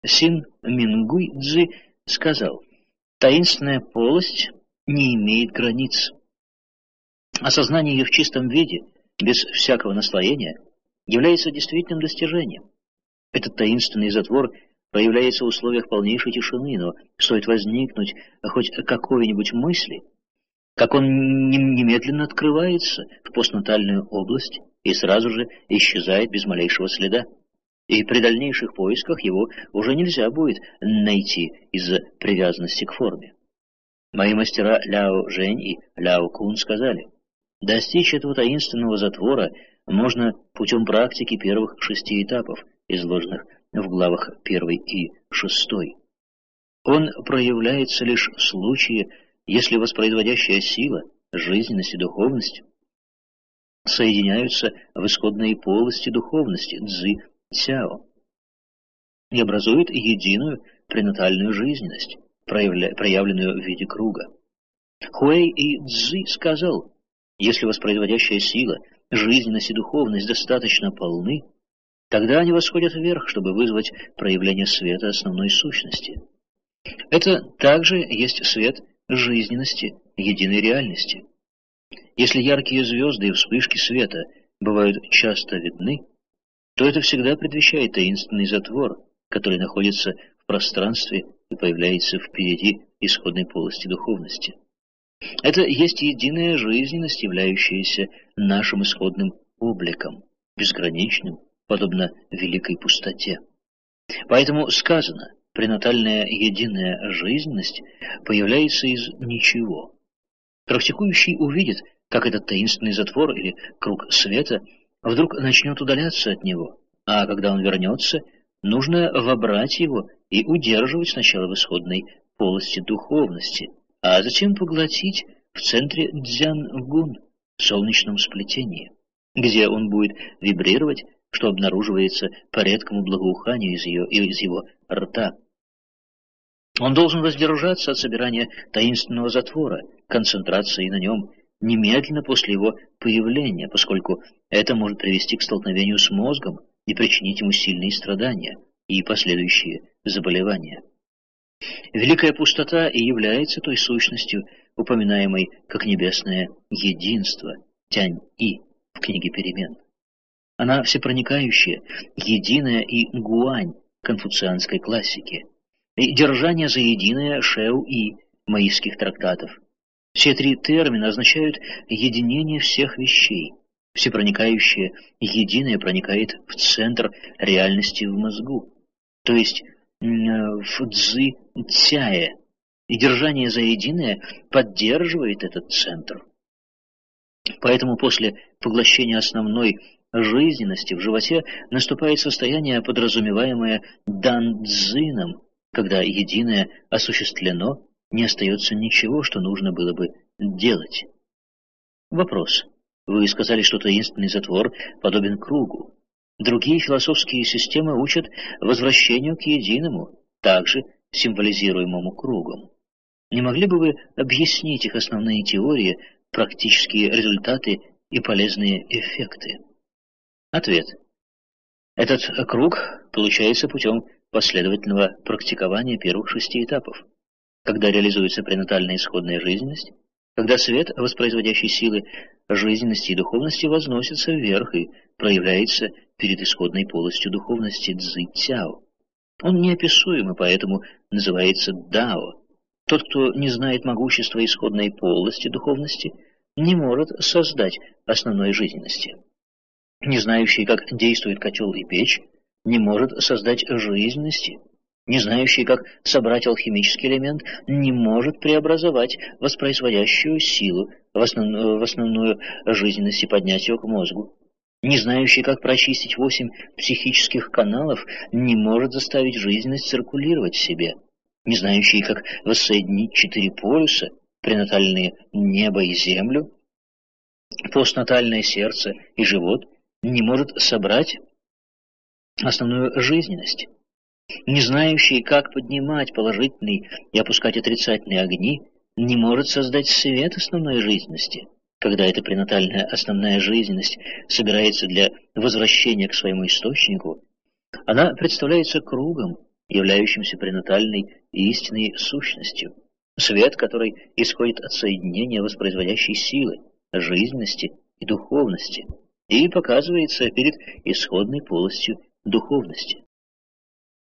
Син Мингуй Цзы сказал: таинственная полость не имеет границ. Осознание ее в чистом виде, без всякого наслоения, является действительным достижением. Этот таинственный затвор проявляется в условиях полнейшей тишины, но стоит возникнуть хоть какой-нибудь мысли, как он немедленно открывается в постнатальную область и сразу же исчезает без малейшего следа. И при дальнейших поисках его уже нельзя будет найти из-за привязанности к форме. Мои мастера Ляо Жэнь и Ляо Кун сказали: достичь этого таинственного затвора можно путем практики первых 6 этапов, изложенных в главах 1 и 6. Он проявляется лишь в случае, если воспроизводящая сила, жизненность и духовность соединяются в исходной полости духовности Цзы Цяо и образуют единую пренатальную жизненность, проявленную в виде круга. Хуэй и Цзы сказал: если воспроизводящая сила, жизненность и духовность достаточно полны, тогда они восходят вверх, чтобы вызвать проявление света основной сущности. Это также есть свет жизненности, единой реальности. Если яркие звезды и вспышки света бывают часто видны, то это всегда предвещает таинственный затвор, который находится в пространстве и появляется впереди исходной полости духовности. Это есть единая жизненность, являющаяся нашим исходным обликом, безграничным, подобно великой пустоте. Поэтому сказано: пренатальная единая жизненность появляется из ничего. Практикующий увидит, как этот таинственный затвор или круг света вдруг начнет удаляться от него, а когда он вернется, нужно вобрать его и удерживать сначала в исходной полости духовности, а затем поглотить в центре Цзян-гун, в солнечном сплетении, где он будет вибрировать, что обнаруживается по редкому благоуханию из его рта. Он должен воздержаться от собирания таинственного затвора, концентрации на нем немедленно после его появления, поскольку это может привести к столкновению с мозгом и причинить ему сильные страдания и последующие заболевания. Великая пустота и является той сущностью, упоминаемой как небесное единство, Тянь-И в книге «Перемен». Она всепроникающая, единая и гуань конфуцианской классики, и держание за единое Шэу-И маистских трактатов. Все 3 термина означают единение всех вещей. Всепроникающее единое проникает в центр реальности в мозгу, то есть в Цзы-Цяе, и держание за единое поддерживает этот центр. Поэтому после поглощения основной жизненности в животе наступает состояние, подразумеваемое Дан-Цзином, когда единое осуществлено, не остается ничего, что нужно было бы делать. Вопрос. Вы сказали, что таинственный затвор подобен кругу. Другие философские системы учат возвращению к единому, также символизируемому кругом. Не могли бы вы объяснить их основные теории, практические результаты и полезные эффекты? Ответ. Этот круг получается путем последовательного практикования первых 6 этапов, когда реализуется пренатальная исходная жизненность, когда свет воспроизводящей силы жизненности и духовности возносится вверх и проявляется перед исходной полостью духовности Цзы-Цяо. Он неописуем и поэтому называется Дао. Тот, кто не знает могущества исходной полости духовности, не может создать основной жизненности. Не знающий, как действует котел и печь, не может создать жизненности. Не знающий, как собрать алхимический элемент, не может преобразовать воспроизводящую силу в основную жизненность и поднять ее к мозгу. Не знающий, как прочистить 8 психических каналов, не может заставить жизненность циркулировать в себе. Не знающий, как воссоединить 4 полюса, пренатальные небо и землю, постнатальное сердце и живот, не может собрать основную жизненность. Не знающий, как поднимать положительные и опускать отрицательные огни, не может создать свет основной жизненности. Когда эта пренатальная основная жизненность собирается для возвращения к своему источнику, она представляется кругом, являющимся пренатальной и истинной сущностью. Свет, который исходит от соединения воспроизводящей силы, жизненности и духовности, и показывается перед исходной полостью духовности.